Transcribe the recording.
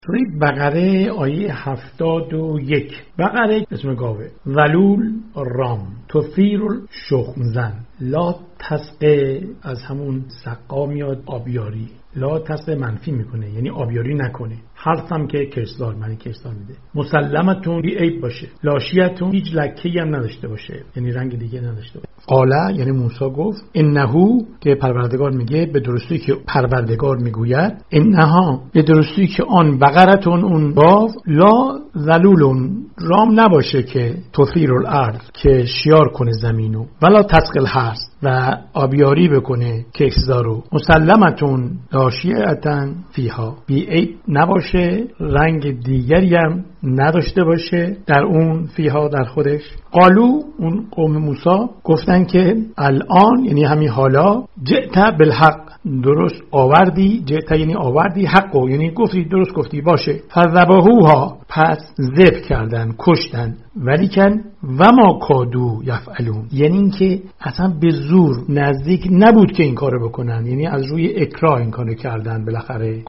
سوره بقره آیه 71. بقره اسم گاوه. ذلول رام تثیر شخمزن لا تسقه، از همون سقا میاد آبیاری، لا تسقه منفی میکنه یعنی آبیاری نکنه. حرفم که کشدار معنی کشدار میده. مسلمتون بی عیب باشه، لاشیتون هیچ لکه‌ای هم نداشته باشه یعنی رنگ دیگه نداشته باشه. قاله یعنی موسی گفت انهو که پروردگار میگه به درستی که پروردگار میگوید، انها به درستی که آن بقرتون اون گاو لا ذلولون رام نباشه که تثیر الارض که شیار کنه زمینو، ولا تسقل هست و آبیاری بکنه کشدارو، مسلمتون لاشیتن فیها بی عیب نباشه، رنگ دیگری هم نداشته باشه در اون فیها در خودش. قالو اون قوم موسی گفتن که الان یعنی همین حالا جئت بالحق درست آوردی، جئت یعنی آوردی، حقو یعنی گفتی درست گفتی باشه. فذبحوها پس ذبح کردن کشتن، ولیکن و ما کادو یفعلون یعنی این که اصلا به زور نزدیک نبود که این کارو بکنن، یعنی از روی اکراه این کارو کردن، بالاخره